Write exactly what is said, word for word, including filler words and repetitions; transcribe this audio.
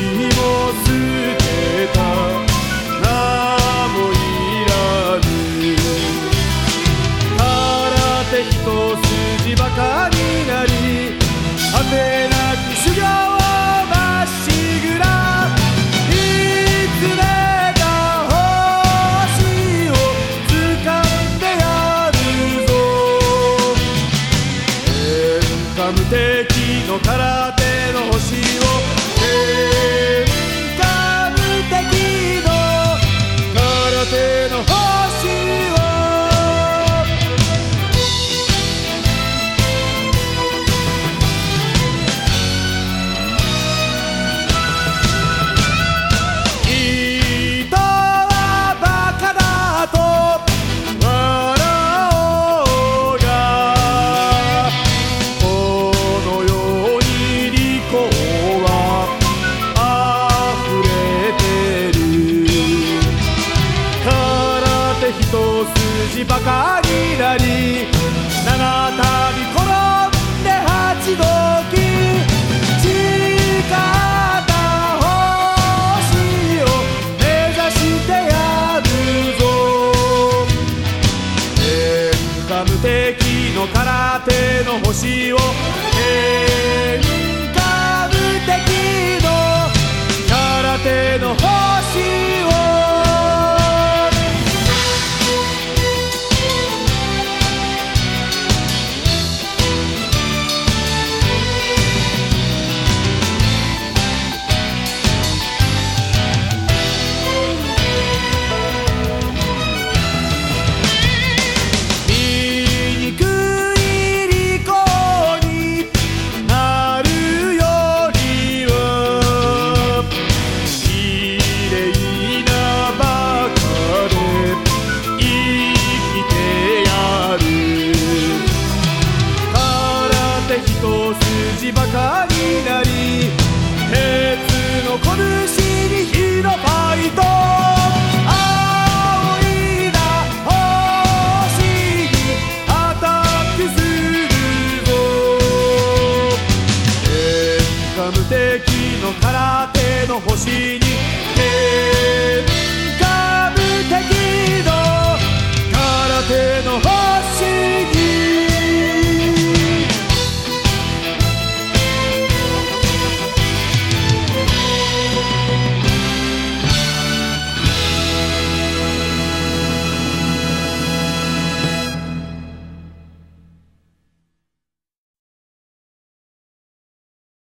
も捨てた名もいらぬ空手一筋ばかになり果てなき修行をまっしぐらいつめた星を掴んでやるぞ天下無敵の空手の星を天下無敵の空手の星を人はバカだと笑おうがこの世に利口は溢れてる空手一筋ばかりなり